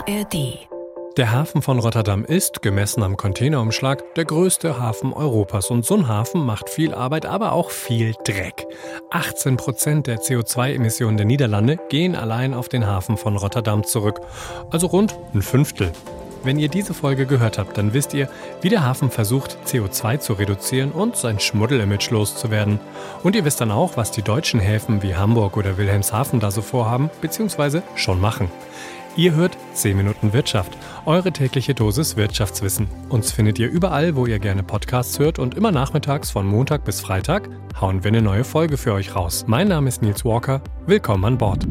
ARD. Der Hafen von Rotterdam ist, gemessen am Containerumschlag, der größte Hafen Europas. Und so ein Hafen macht viel Arbeit, aber auch viel Dreck. 18% der CO2-Emissionen der Niederlande gehen allein auf den Hafen von Rotterdam zurück. Also rund ein Fünftel. Wenn ihr diese Folge gehört habt, dann wisst ihr, wie der Hafen versucht, CO2 zu reduzieren und sein Schmuddel-Image loszuwerden. Und ihr wisst dann auch, was die deutschen Häfen wie Hamburg oder Wilhelmshaven da so vorhaben, bzw. schon machen. Ihr hört 10 Minuten Wirtschaft, eure tägliche Dosis Wirtschaftswissen. Uns findet ihr überall, wo ihr gerne Podcasts hört, und immer nachmittags von Montag bis Freitag hauen wir eine neue Folge für euch raus. Mein Name ist Nils Walker, willkommen an Bord.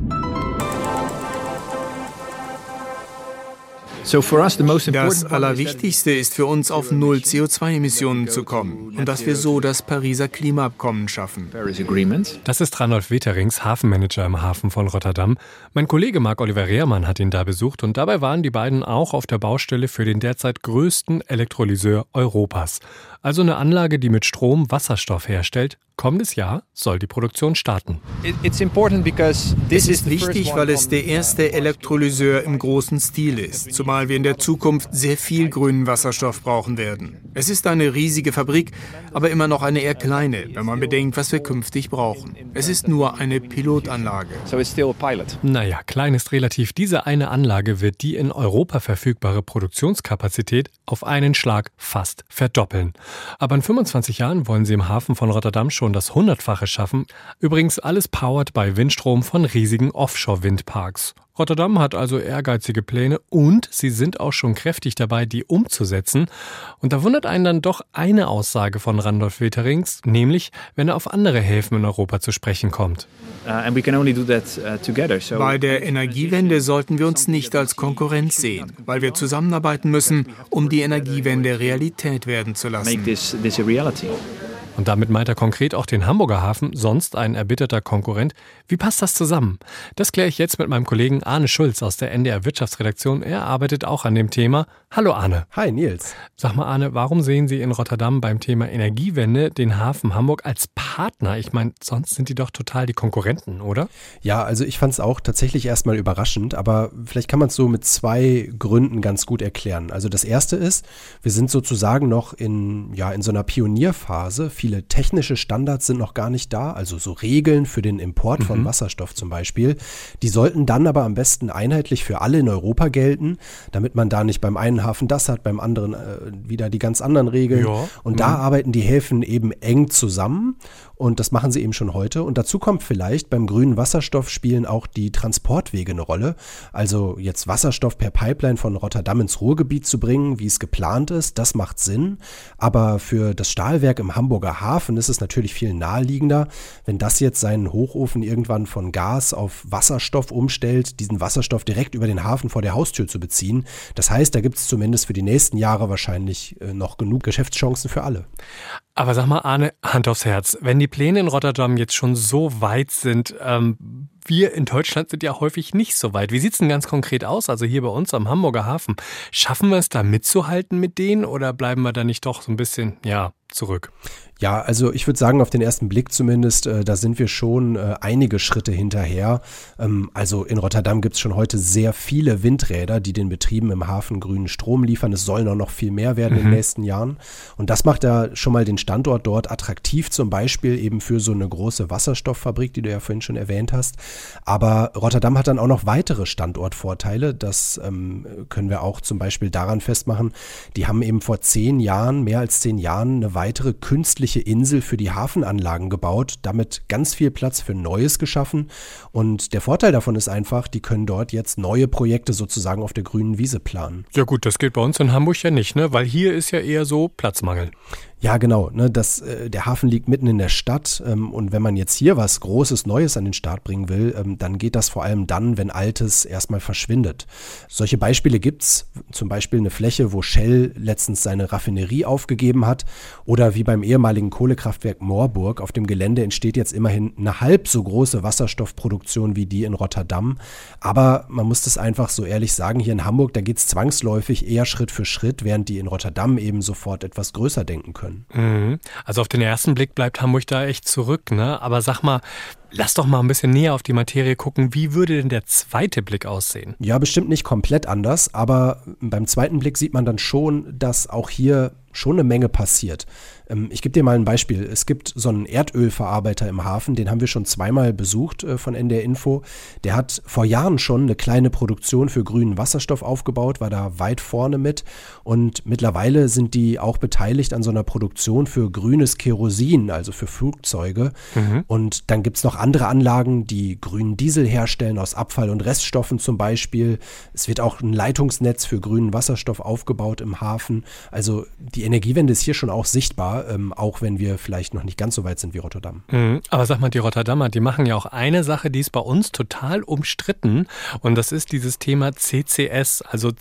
Das Allerwichtigste ist für uns, auf null CO2-Emissionen zu kommen und dass wir so das Pariser Klimaabkommen schaffen. Das ist Randolph Weterings, Hafenmanager im Hafen von Rotterdam. Mein Kollege Marc-Oliver Rehrmann hat ihn da besucht und dabei waren die beiden auch auf der Baustelle für den derzeit größten Elektrolyseur Europas. Also eine Anlage, die mit Strom Wasserstoff herstellt. Kommendes Jahr soll die Produktion starten. Es ist wichtig, weil es der erste Elektrolyseur im großen Stil ist, zumal wir in der Zukunft sehr viel grünen Wasserstoff brauchen werden. Es ist eine riesige Fabrik, aber immer noch eine eher kleine, wenn man bedenkt, was wir künftig brauchen. Es ist nur eine Pilotanlage. Naja, klein ist relativ. Diese eine Anlage wird die in Europa verfügbare Produktionskapazität auf einen Schlag fast verdoppeln. Aber in 25 Jahren wollen sie im Hafen von Rotterdam schon das 100-fache schaffen. Übrigens alles powered by Windstrom von riesigen Offshore-Windparks. Rotterdam hat also ehrgeizige Pläne und sie sind auch schon kräftig dabei, die umzusetzen. Und da wundert einen dann doch eine Aussage von Randolph Weterings, nämlich wenn er auf andere Häfen in Europa zu sprechen kommt. Bei der Energiewende sollten wir uns nicht als Konkurrenz sehen, weil wir zusammenarbeiten müssen, um die Energiewende Realität werden zu lassen. Und damit meint er konkret auch den Hamburger Hafen, sonst ein erbitterter Konkurrent. Wie passt das zusammen? Das kläre ich jetzt mit meinem Kollegen Arne Schulz aus der NDR Wirtschaftsredaktion. Er arbeitet auch an dem Thema. Hallo Arne. Hi Nils. Sag mal Arne, warum sehen Sie in Rotterdam beim Thema Energiewende den Hafen Hamburg als Partner? Ich meine, sonst sind die doch total die Konkurrenten, oder? Ja, also ich fand es auch tatsächlich erstmal überraschend, aber vielleicht kann man es so mit 2 Gründen ganz gut erklären. Also das erste ist, wir sind sozusagen noch in so einer Pionierphase. Viele technische Standards sind noch gar nicht da, also so Regeln für den Import von Wasserstoff zum Beispiel. Die sollten dann aber am besten einheitlich für alle in Europa gelten, damit man da nicht beim einen Hafen das hat, beim anderen wieder die ganz anderen Regeln. Ja. Und da arbeiten die Häfen eben eng zusammen und das machen sie eben schon heute. Und dazu kommt vielleicht, beim grünen Wasserstoff spielen auch die Transportwege eine Rolle. Also jetzt Wasserstoff per Pipeline von Rotterdam ins Ruhrgebiet zu bringen, wie es geplant ist, das macht Sinn. Aber für das Stahlwerk im Hamburger Hafen ist es natürlich viel naheliegender, wenn das jetzt seinen Hochofen irgendwann von Gas auf Wasserstoff umstellt, diesen Wasserstoff direkt über den Hafen vor der Haustür zu beziehen. Das heißt, da gibt es zumindest für die nächsten Jahre wahrscheinlich noch genug Geschäftschancen für alle. Aber sag mal Arne, Hand aufs Herz, wenn die Pläne in Rotterdam jetzt schon so weit sind, wir in Deutschland sind ja häufig nicht so weit. Wie sieht es denn ganz konkret aus, also hier bei uns am Hamburger Hafen? Schaffen wir es da mitzuhalten mit denen oder bleiben wir da nicht doch so ein bisschen, zurück? Ja, also ich würde sagen, auf den ersten Blick zumindest, da sind wir schon einige Schritte hinterher. Also in Rotterdam gibt es schon heute sehr viele Windräder, die den Betrieben im Hafen grünen Strom liefern. Es sollen auch noch viel mehr werden in den nächsten Jahren. Und das macht ja schon mal den Standort dort attraktiv, zum Beispiel eben für so eine große Wasserstofffabrik, die du ja vorhin schon erwähnt hast. Aber Rotterdam hat dann auch noch weitere Standortvorteile. Das können wir auch zum Beispiel daran festmachen. Die haben eben vor mehr als 10 Jahren, eine weitere künstliche Insel für die Hafenanlagen gebaut, damit ganz viel Platz für Neues geschaffen. Und der Vorteil davon ist einfach, die können dort jetzt neue Projekte sozusagen auf der grünen Wiese planen. Ja gut, das geht bei uns in Hamburg ja nicht, ne? Weil hier ist ja eher so Platzmangel. Ja, genau. Der Hafen liegt mitten in der Stadt und wenn man jetzt hier was Großes, Neues an den Start bringen will, dann geht das vor allem dann, wenn Altes erstmal verschwindet. Solche Beispiele gibt's, zum Beispiel eine Fläche, wo Shell letztens seine Raffinerie aufgegeben hat oder wie beim ehemaligen Kohlekraftwerk Moorburg. Auf dem Gelände entsteht jetzt immerhin eine halb so große Wasserstoffproduktion wie die in Rotterdam. Aber man muss das einfach so ehrlich sagen, hier in Hamburg, da geht's zwangsläufig eher Schritt für Schritt, während die in Rotterdam eben sofort etwas größer denken können. Also auf den ersten Blick bleibt Hamburg da echt zurück, ne? Aber sag mal, Lass doch mal ein bisschen näher auf die Materie gucken. Wie würde denn der zweite Blick aussehen? Ja, bestimmt nicht komplett anders, aber beim zweiten Blick sieht man dann schon, dass auch hier schon eine Menge passiert. Ich gebe dir mal ein Beispiel. Es gibt so einen Erdölverarbeiter im Hafen, den haben wir schon zweimal besucht von NDR Info. Der hat vor Jahren schon eine kleine Produktion für grünen Wasserstoff aufgebaut, war da weit vorne mit und mittlerweile sind die auch beteiligt an so einer Produktion für grünes Kerosin, also für Flugzeuge. Und dann gibt es noch andere Anlagen, die grünen Diesel herstellen aus Abfall- und Reststoffen zum Beispiel. Es wird auch ein Leitungsnetz für grünen Wasserstoff aufgebaut im Hafen. Also die Energiewende ist hier schon auch sichtbar, auch wenn wir vielleicht noch nicht ganz so weit sind wie Rotterdam. Aber sag mal, die Rotterdamer, die machen ja auch eine Sache, die ist bei uns total umstritten und das ist dieses Thema CCS, also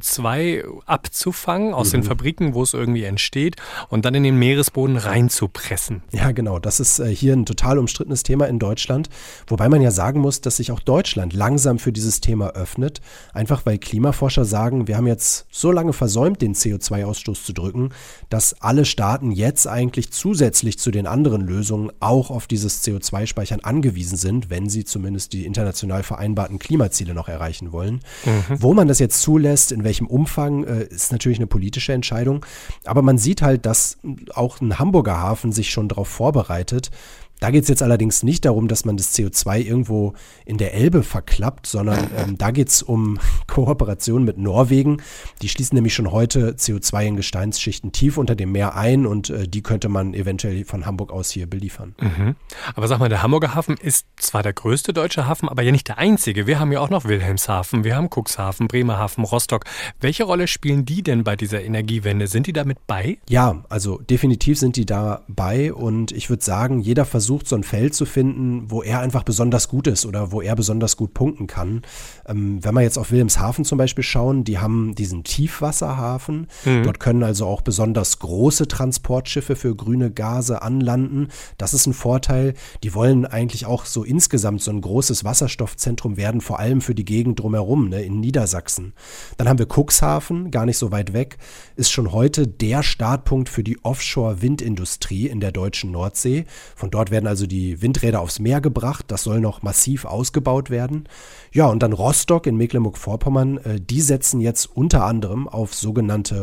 CO2 abzufangen aus den Fabriken, wo es irgendwie entsteht und dann in den Meeresboden reinzupressen. Ja, genau, das ist hier ein total umstrittenes Thema in Deutschland, wobei man ja sagen muss, dass sich auch Deutschland langsam für dieses Thema öffnet, einfach weil Klimaforscher sagen, wir haben jetzt so lange versäumt, den CO2-Ausstoß zu drücken, dass alle Staaten jetzt eigentlich zusätzlich zu den anderen Lösungen auch auf dieses CO2-Speichern angewiesen sind, wenn sie zumindest die international vereinbarten Klimaziele noch erreichen wollen. Wo man das jetzt zulässt, in welchem Umfang, ist natürlich eine politische Entscheidung. Aber man sieht halt, dass auch ein Hamburger Hafen sich schon darauf vorbereitet. Da geht es jetzt allerdings nicht darum, dass man das CO2 irgendwo in der Elbe verklappt, sondern da geht es um Kooperation mit Norwegen. Die schließen nämlich schon heute CO2 in Gesteinsschichten tief unter dem Meer ein und die könnte man eventuell von Hamburg aus hier beliefern. Aber sag mal, der Hamburger Hafen ist zwar der größte deutsche Hafen, aber ja nicht der einzige. Wir haben ja auch noch Wilhelmshaven, wir haben Cuxhaven, Bremerhaven, Rostock. Welche Rolle spielen die denn bei dieser Energiewende? Sind die damit bei? Ja, also definitiv sind die dabei und ich würde sagen, jeder versucht so ein Feld zu finden, wo er einfach besonders gut ist oder wo er besonders gut punkten kann. Wenn wir jetzt auf Wilhelmshaven zum Beispiel schauen, die haben diesen Tiefwasserhafen. Dort können also auch besonders große Transportschiffe für grüne Gase anlanden. Das ist ein Vorteil. Die wollen eigentlich auch so insgesamt so ein großes Wasserstoffzentrum werden, vor allem für die Gegend drumherum, ne, in Niedersachsen. Dann haben wir Cuxhaven, gar nicht so weit weg, ist schon heute der Startpunkt für die Offshore-Windindustrie in der deutschen Nordsee. Von dort werden also die Windräder aufs Meer gebracht. Das soll noch massiv ausgebaut werden. Ja, und dann Rostock in Mecklenburg-Vorpommern, die setzen jetzt unter anderem auf sogenannte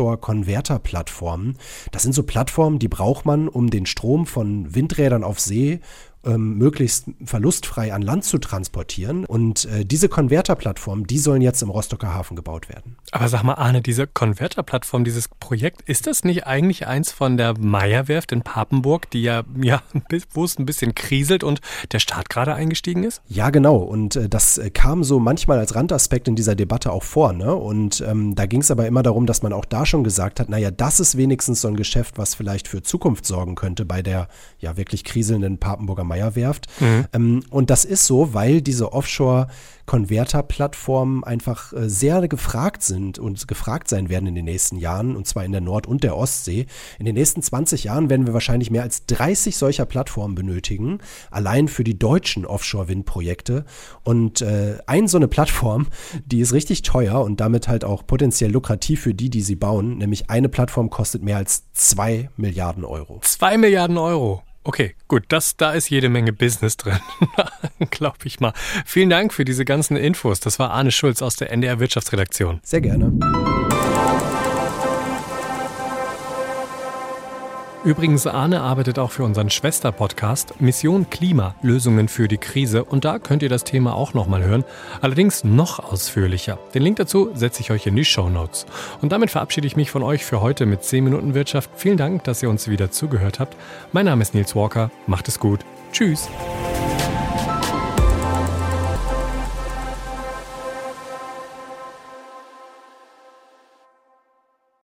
Offshore-Konverter-Plattformen. Das sind so Plattformen, die braucht man, um den Strom von Windrädern auf See möglichst verlustfrei an Land zu transportieren. Und diese Konverterplattformen, die sollen jetzt im Rostocker Hafen gebaut werden. Aber sag mal, Arne, diese Konverterplattform, dieses Projekt, ist das nicht eigentlich eins von der Meyer-Werft in Papenburg, die ja, wo es ein bisschen kriselt und der Staat gerade eingestiegen ist? Ja, genau. Und das kam so manchmal als Randaspekt in dieser Debatte auch vor, ne? Und da ging es aber immer darum, dass man auch da schon gesagt hat, naja, das ist wenigstens so ein Geschäft, was vielleicht für Zukunft sorgen könnte bei der ja wirklich kriselnden Papenburger Meyer-Werft. Und das ist so, weil diese Offshore-Konverter-Plattformen einfach sehr gefragt sind und gefragt sein werden in den nächsten Jahren, und zwar in der Nord- und der Ostsee. In den nächsten 20 Jahren werden wir wahrscheinlich mehr als 30 solcher Plattformen benötigen, allein für die deutschen Offshore-Windprojekte. Und so eine Plattform, die ist richtig teuer und damit halt auch potenziell lukrativ für die sie bauen. Nämlich eine Plattform kostet mehr als 2 Milliarden Euro. 2 Milliarden Euro? Okay, gut, da ist jede Menge Business drin, glaube ich mal. Vielen Dank für diese ganzen Infos. Das war Arne Schulz aus der NDR Wirtschaftsredaktion. Sehr gerne. Übrigens, Arne arbeitet auch für unseren Schwester-Podcast Mission Klima, Lösungen für die Krise. Und da könnt ihr das Thema auch nochmal hören, allerdings noch ausführlicher. Den Link dazu setze ich euch in die Shownotes. Und damit verabschiede ich mich von euch für heute mit 10 Minuten Wirtschaft. Vielen Dank, dass ihr uns wieder zugehört habt. Mein Name ist Nils Walker. Macht es gut. Tschüss.